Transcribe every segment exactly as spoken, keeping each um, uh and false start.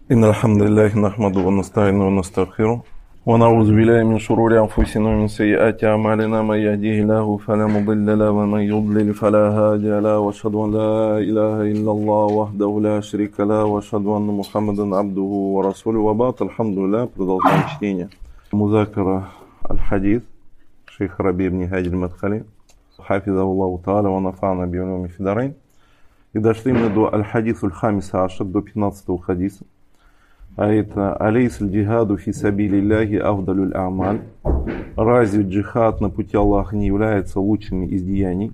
إن الحمد لله نحمده ونستعينه ونستغفره ونعوذ بالله من شرور أنفسنا ومن سيئات أعمالنا من يهديه الله فلا مضل له ومن يضلل فلا هادي له وأشهد أن لا إله إلا الله وحده لا شريك له وأشهد أن محمدا عبده ورسوله وبعد. الحمد لله. Продолжаем чтение. Музакара аль-хадис шейх Раби ибн Хади аль-Мадхали хафиза Аллаху та'аля ва нафa'ана би улуми фид дарайн. И дошли мы до аль-хадис аль-хамиса ашар, до пятнадцатого хадиса. А это алейс аль-джихаду фи сабилилляхи афдалюль а'маль. Разве джихад на пути Аллаха не является лучшими из деяний?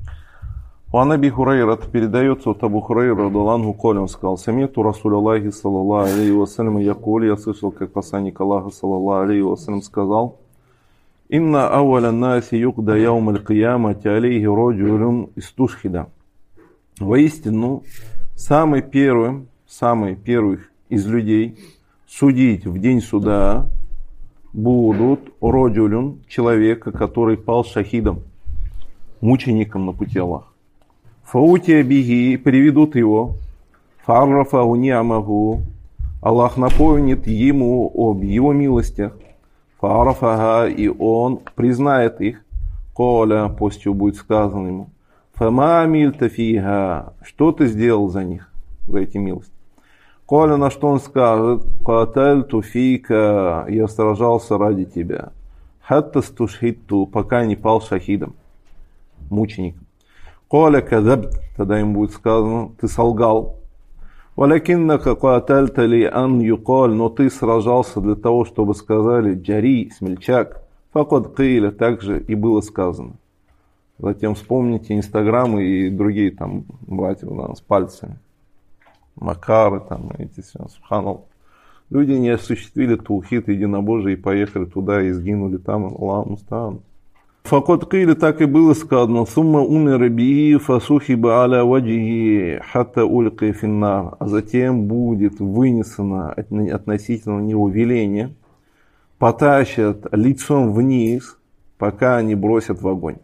У Аби Хурайра передается от Абу Хурайра радхиаллаху анху, он сказал: «Самиту Расулаллахи саллаллаху алейхи вассалям якуль», я слышал, как посланник Аллаха саллаллаху алейхи вассалям сказал: «Инна ауаля наси юкда яум аль-киямати алейхи раджулюн истушхида». Воистину, самый первый, самый первый из людей судить в день суда будут раджулюн, человека, который пал шахидом, мучеником на пути Аллаха. Фаутия биги, приведут его, фаррафаху ни'амаху, Аллах напомнит ему об его милостях, фарафаха, и он признает их, коля, после чего будет сказано ему: фама амильта фиха, что ты сделал за них, за эти милости? Коля, на что он скажет: катальту фика, я сражался ради тебя, хатта стушхитту, пока не пал шахидом, мучеником. Коля кадабт, тогда им будет сказано: ты солгал. Валякиннака катальта ли ан юколь, но ты сражался для того, чтобы сказали: джари, смельчак, факод киля, также и было сказано. Затем вспомните инстаграмы и другие там братья да, с пальцами. Макары там, эти все, субханаллах. Люди не осуществили таухид единобожие и поехали туда и сгинули там, Аллаху муста'ан. Факот кили, так и было сказано: сумма умира биhi фасухиба аля ваджихи хатта ульки финнар. А затем будет вынесено относительно него веление, потащат лицом вниз, пока не бросят в огонь.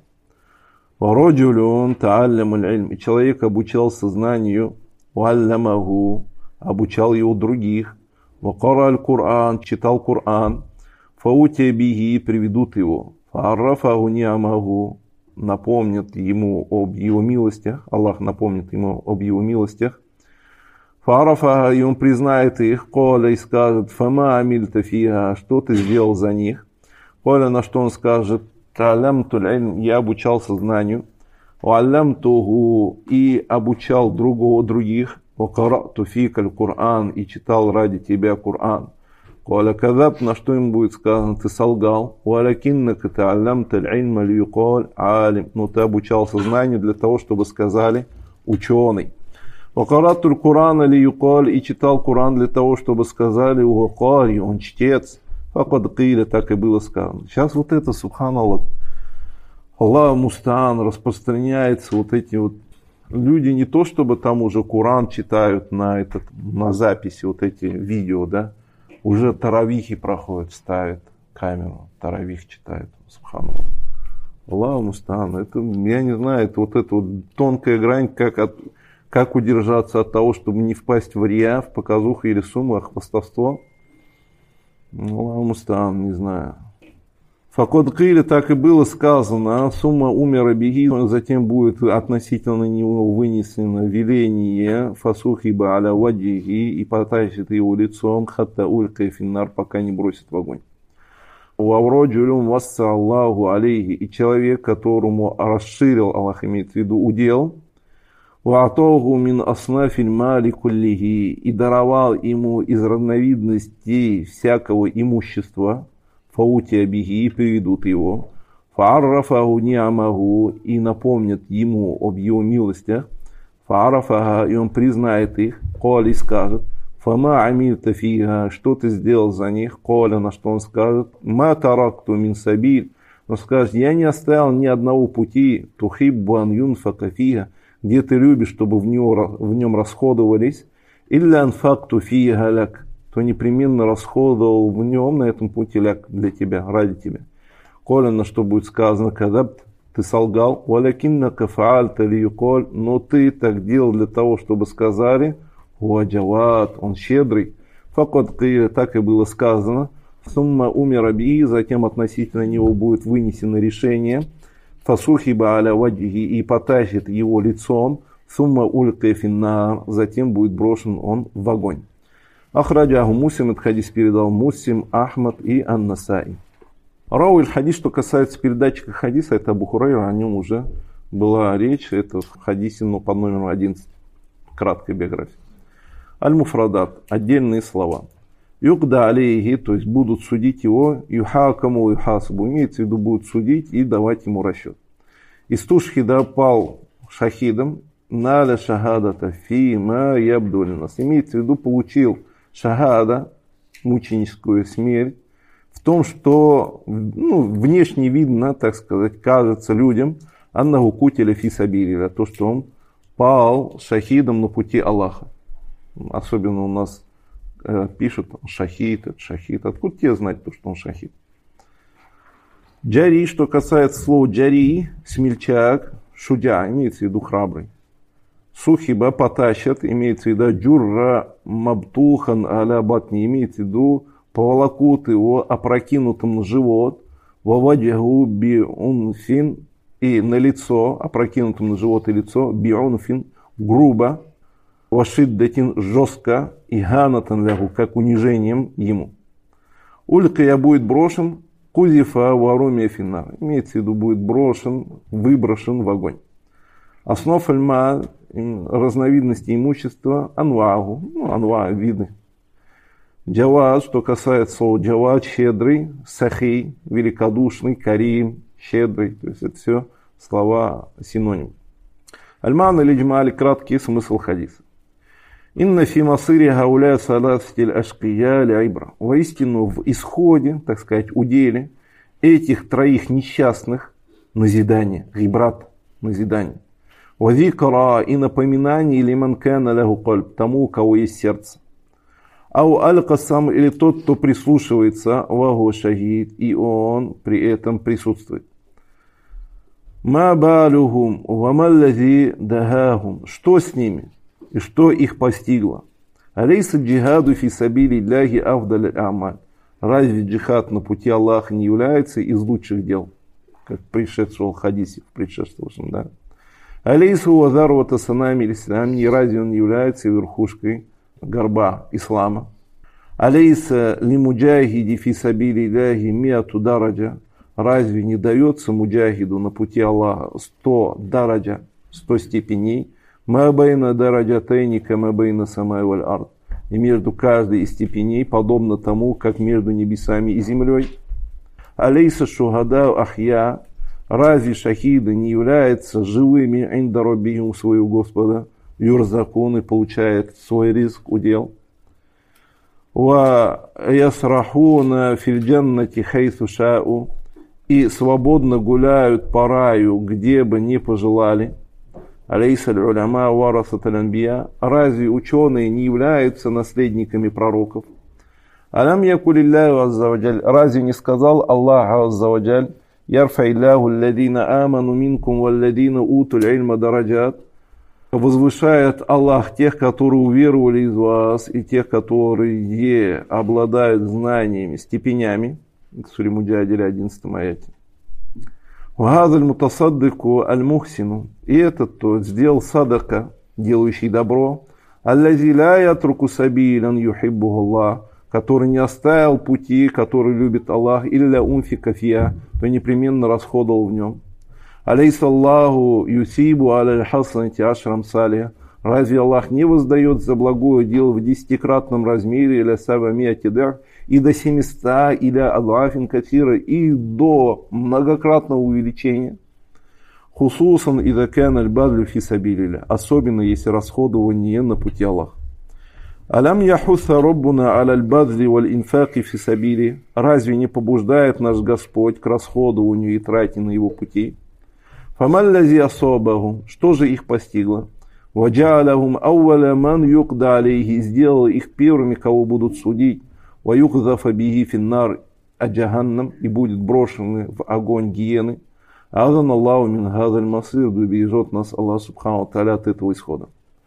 Раджулюн та'аллям аль-илм, и человек обучался знанию, уаллямаху, обучал его других, вакара аль-Кур'ан, читал Кур'ан, фаутия биги, приведут его, фааррафаху ни'амаху, напомнят ему об его милостях, Аллах напомнит ему об его милостях, фааррафаха, и он признает их, коля, и скажет: фама амильта фиха, что ты сделал за них? Коля, на что он скажет: я обучался знанию, и обучал другого других, Кур'ан, и читал ради тебя Кур'ан. На что им будет сказано: ты солгал. Но ты обучался знанию для того, чтобы сказали ученый. И читал Кур'ан для того, чтобы сказали: он чтец. Факад киля, так и было сказано. Сейчас вот это, субханаллах, Аллах муста'ан, распространяется, вот эти вот люди не то чтобы там уже Кур'ан читают на, этот, на записи, вот эти видео, да, уже таравихи проходят, ставят камеру, таравих читают, субханаллах. Аллах муста'ан, это, я не знаю, это вот эта вот тонкая грань, как, от, как удержаться от того, чтобы не впасть в рия, в показуху или сумму, хвастовство. Аллаху муста'ан, не знаю. Факод кили, так и было сказано, сумма умера биги, затем будет относительно него вынесено веление, фасухиба аля ваджихи, и потащит его лицом, хатта улька финнар, пока не бросит в огонь. Вавроджулюм васса Аллаху алейхи, и человек, которому расширил, Аллах имеет в виду, удел, ваатогу мин аснафиль мали куллихи, и даровал ему из разновидностей всякого имущества, фаутия биги, и приведут его, фааррафаху ни'амаху, и напомнят ему об его милостях, фааррафаха, и он признает их, коля, и скажет: фама амильта фиха, что ты сделал за них? Коля, на что он скажет: ма таракту мин сабиль, он скажет: я не оставил ни одного пути, тухиббу ан юнфака фиха, где ты любишь, чтобы в, него, в нем расходовались, илля анфакту фиха ляк, то непременно расходовал в нем на этом пути ляк для тебя, ради тебя. Коля, на что будет сказано: кадабт, ты солгал, валякиннака фаальта лиюколь, но ты так делал для того, чтобы сказали: Уаджават, он щедрый. Факад киля, так и было сказано. Сумма умира би, затем относительно него будет вынесено решение. Фасухиба аля ваджихи, и потащит его лицом. Сумма улька финнар, затем будет брошен он в огонь. Ахраджаху Муслим, этот хадис передал Муслим, Ахмад и Ан-Насаи. Рауи хадис, что касается передатчика хадиса, это Абу Хурайра, о нем уже была речь, это в хадисе, но под номером одиннадцать, краткая биография. Аль-Муфрадат, отдельные слова. Юкда алейхи, то есть будут судить его, юхакаму юхасабу, имеется в виду будут судить и давать ему расчет. Истушхида пал шахидом, наля шахадата фи ма ябдулинас, имеется в виду получил шахада, мученическую смерть, в том, что ну, внешне видно, так сказать, кажется людям, аннаху кутиля фи сабилилля, то, что он пал шахидом на пути Аллаха. Особенно у нас э, пишут шахид, это шахид. Откуда тебе знать, то, что он шахид? Джари, что касается слова джари, смельчак, шудя, имеется в виду храбрый. Сухиба потащат, имеется в виду джурра мабтухан аля батни, имеется в виду поволокут его опрокинутым на живот, ваваджаху биунфин, и на лицо, опрокинутым на живот и лицо, биунфин, грубо, вашиддатин, жестко, и ганатан лягу, как унижением ему. Улька я будет брошен, кузифа варумия финар, имеется в виду будет брошен, выброшен в огонь. Основ альма, разновидности имущества, анвагу, ну, анва, виды. Джаваз, что касается слова джаваз, щедрый, сахи, великодушный, карим, щедрый, то есть это все слова синонимы. Альман или джмали, краткий смысл хадиса. Инна фи масыри гауля саласатиль ашкия ляйбра. Воистину в исходе, так сказать, уделе этих троих несчастных назидание, гибрат, назидание. Вазикара и напоминание лиман кана лаху кальб, тому, у кого есть сердце. Ау аль-касам, или тот, кто прислушивается, ваху шахид, и он при этом присутствует. Ма балюхум, вамаллази дахахум, что с ними и что их постигло? Алейса джихаду фи сабили ляхи авдаль амаль. Разве джихад на пути Аллаха не является из лучших дел? Как пришедшего в хадисе, в предшествовавшем, да? Алейсу вазарвата санами ислам, не разве он является верхушкой горба ислама? Алейса ли муджахиди фи сабили ляхи миату дараджа, разве не дается муджахиду на пути Аллаха сто дараджа, сто степеней? Ма байна дараджатайни кама байна самай валь ард, и между каждой из степеней подобно тому, как между небесами и землей. Алейса шухада ахья, разве шахиды не являются живыми инда роббихим у своего Господа? Юрзакун, и получает свой ризк, удел. Ва ясрахуна фил джаннати хайсу шау, и свободно гуляют по раю, где бы ни пожелали. Алейса аль-уляма варасат аль-анбия, разве ученые не являются наследниками пророков? Алям якулилляху аззаваджаль, разве не сказал Аллах аззаваджаль, ярфаилляху алладина аману минкум валладина утуль ильма дараджат, возвышает Аллах тех, которые уверовали из вас, и тех, которые обладают знаниями, степенями. Сура Муджадиля, одиннадцатом аяте. Вахазаль мутасаддыку аль-мухсину, и этот, кто сделал садака, делающий добро, аллази ля ятруку сабилян юхиббуху Аллах, который не оставил пути, который любит Аллах, илля унфика фия, то непременно расходовал в нем. Алейса Аллаху юсибу аля хасанати ашрам салия, разве Аллах не воздает за благое дело в десятикратном размере или сабамияти дах, и до семиста, или адлафин катира, и до многократного увеличения? Хусусан идакан аль-бадлю фи сабилилля, особенно если расходование на пути Аллаха. Алям яхуса роббуна аля аль-бадли валь-инфаки фи сабили, разве не побуждает наш Господь к расходованию и трате на его пути? Фамаллази асобахум, что же их постигло? Ваджаалахум ауваля ман юкда алейхи, сделал их первыми, кого будут судить. Ваюкзафа биги финнар аджаханнам, и будет брошены в огонь гиены. Азан Аллаху мин газаль масир, да бережет нас Аллах субхану тааля от этого исхода.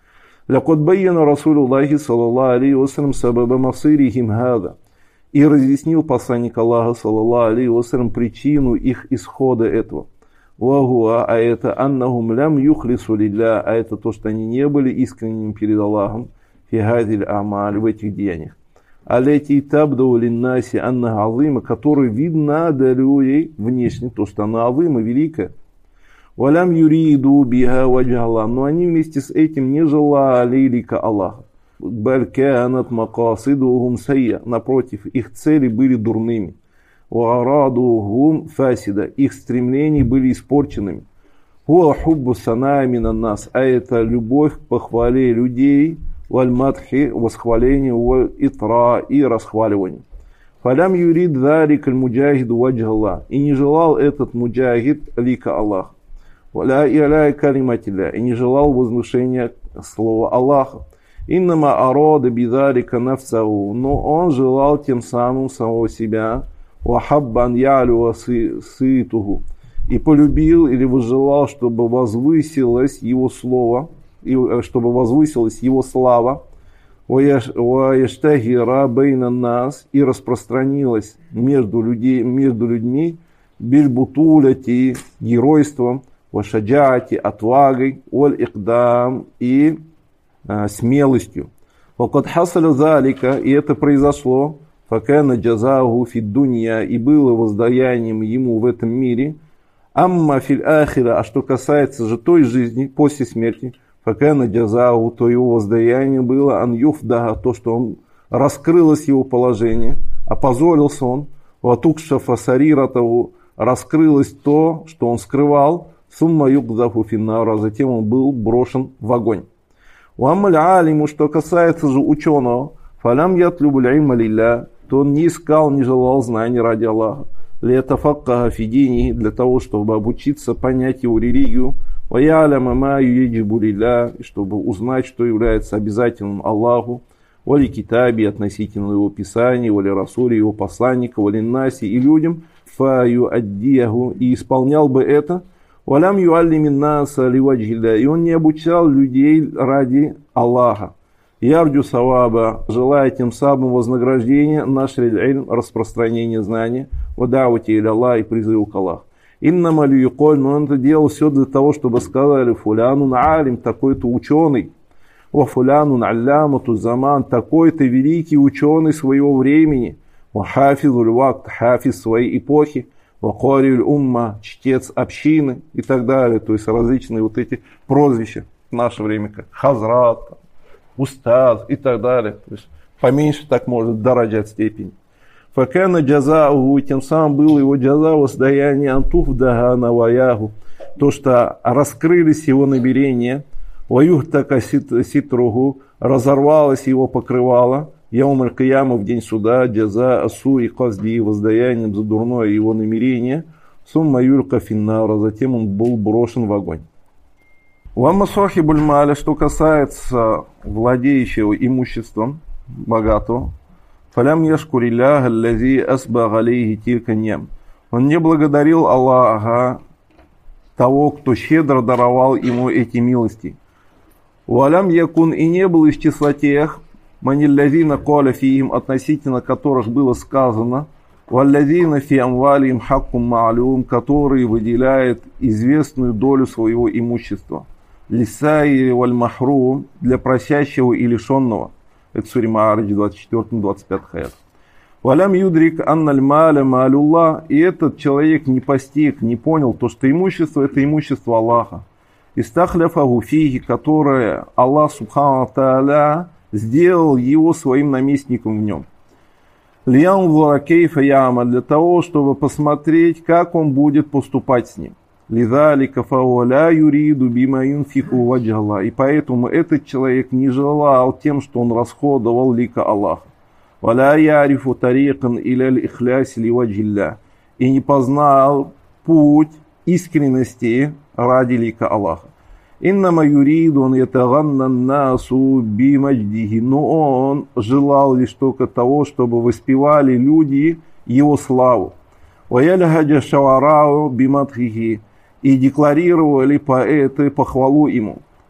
Лякот байяна Расулуллахи саллаллаху алейхи вассалям сабаба масирихим хада. И разъяснил посланник Аллаха саллаллаху алейхи вассалям причину их исхода этого. Вагуа, а это аннахум лям юхлису лилля, а это то, что они не были искренними перед Аллахом фи хазиль амаль, в этих деяниях. Алети табдау линнаси анна азима, который видно для людей внешне, то, что она азима, великая. Валям юриду биха ваджала, но они вместе с этим не желали лика Аллаха. Бальканат макасидухум сайя, напротив, их цели были дурными. Ваарадухум фасида, их стремления были испорченными. Хуа хуббу санаа минан нас, а это любовь к похвале людей, валь-мадхи, восхваление, валь-итра и расхваливание. Фалям юрид залик аль-муджахиду ваджалла, и не желал этот муджахид лика Аллаха. Валя иля калиматилля, и не желал возвышения слова Аллаха. Иннама арада бидалика нафсаху, но он желал тем самым самого себя. Вахаббан ялю сытуху, и полюбил или возжелал, чтобы возвысилось его слово, и чтобы возвысилась его слава, ваяштахира бейна нас, и распространилась между, людей, между людьми бильбутуляти, геройством, вашаджати, отвагой, оль-икдам, и а, смелостью. Вакад хасаля залика, и это произошло, факана джазаху фид дунья, и было воздаянием ему в этом мире. Амма фил ахира, а что касается же той жизни после смерти, факана джазаху, то его воздаяние было ан юфдаха, то, что он раскрылось его положение, опозорился он, ватукшафа сариратову, раскрылось то, что он скрывал, сумма юкдафу финнара, затем он был брошен в огонь. Уаммаль алиму, что касается же ученого, фалям ятлюбу л'ильма лилля, то он не искал, не желал знаний ради Аллаха. Лиятафаккаха фи дини, для того, чтобы обучиться, понять его религию. Вая'ляма ма юяджибу лилля, чтобы узнать, что является обязательным Аллаху. Вали китаби, относительно его писания, вали расули, его посланника, вали наси и людям. Фа юаддияху, и исполнял бы это. Валям юаллимин наса ливаджилля, и он не обучал людей ради Аллаха. Ярджу саваба, желая тем самым вознаграждения, нашриль ильм, распространение знания, вадаути иля Аллах, и призыву к Аллаху. Иннама льюколь, но он это делал все для того, чтобы сказали фулянун алим, такой-то ученый, ва фулянун аллямату заман, такой-то великий ученый своего времени, ва хафизуль вакт, хафиз своей эпохи, ва кориль умма, чтец общины и так далее, то есть различные вот эти прозвища в наше время, как хазрат, устаз и так далее. То есть поменьше так может дораджать степень. Факана джазауху, тем самым было его джаза воздаяние антуфдаха наваяху, то, что раскрылись его намерения, ваюхтака ситругу, разорвалось его покрывало, яумаль кияма, в день суда, джаза асу и казди, воздаянием за дурное его намерение, сумма юлька финнара, затем он был брошен в огонь. Вамма сахибуль маля, что касается владеющего имуществом, богатого, фалям яшкурилях аллази асбаг алейхи тилька ням. Он не благодарил Аллаха, того, кто щедро даровал ему эти милости. Валям якун, и не был из числа тех, маниллазина коля фиим, относительно которых было сказано, валлазина фи амвалиим хаккум маалюм, который выделяет известную долю своего имущества. Лисаи валь махрум, для просящего и лишенного. Это сура Мааридж, двадцать четвёртый двадцать пятый аят. Валям юдрик анналь маля малюлла, и этот человек не постиг, не понял то, что имущество это имущество Аллаха. Истахляфаху фиги, которое Аллах субхану тааля сделал его своим наместником в нем. Лиянзура кейфа яма, для того, чтобы посмотреть, как он будет поступать с ним. Лизалика фауля юриду бима юнфику ваджалла. И поэтому этот человек не желал тем, что он расходовал лика Аллаха. Валя ярифу тарикан иля ихляси ли ваджилля. И не познал путь искренности ради лика Аллаха. Иннама юриду он ятаганна насу бимадждихи. Но он желал лишь только того, чтобы воспевали люди его славу. Ваяльхаджа шаварау бимадхихи. И декларировали поэты похвалу ему.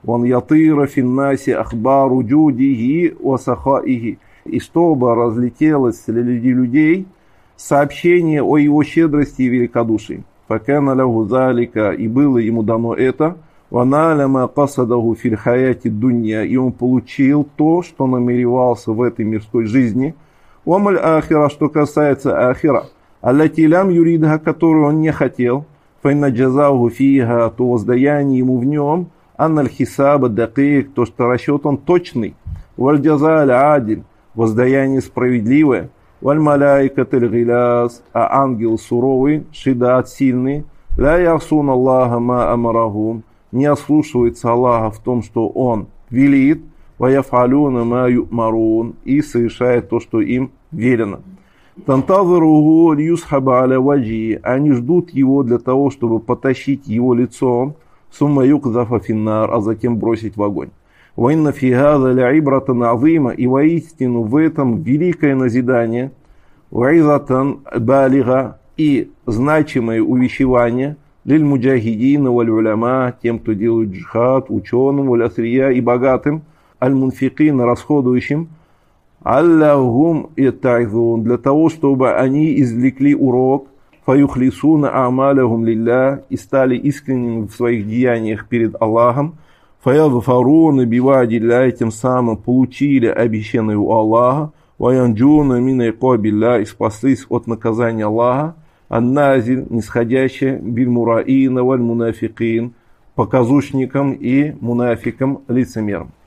ван ятыра финнаси ахбару джудихи васахаихи, и чтобы разлетелось среди людей сообщение о его щедрости и великодушии. Факана лаху залика, и было ему дано это, ваналя ма касадаху фил хаяти дунья, и он получил то, что намеревался в этой мирской жизни. Вамаль ахира, что касается ахира, аллати лям юридха, которую он не хотел, файна джазаху фиха, то воздаяние ему в нем, анналь хисаба дакик, то, что расчет он точный, валь джазаль адиль, воздаяние справедливое, валь маляйкатель гиляс, а ангел суровый, шидат сильный, ля ясун Аллаха ма амарахум, не ослушивается Аллаха в том, что он велит, ва яфалюна ма ю'марун, и совершает то, что им велено. Тантазиругу льюсхаба аля ваджи, они ждут его для того, чтобы потащить его лицом, сумма юкзафа финнар, а затем бросить в огонь. Вайна фигаза ля ибратан азима, и воистину в этом великое назидание, вайзатан балига, и значимое увещевание, лиль муджахидина валь уляма, тем, кто делает джихад, ученым, валь асрия и богатым, аль мунфикина, расходующим, аллахум ятайзун, для того, чтобы они извлекли урок, фаюхлисуна амалахум лилля, и стали искренними в своих деяниях перед Аллахом, фаязфаруна бивадилля, тем самым получили обещанное у Аллаха, ваянджуна мина икабилля, и спаслись от наказания Аллаха, анназиль, нисходящее, бильмураина валь мунафикин, показушникам и мунафикам, лицемерам.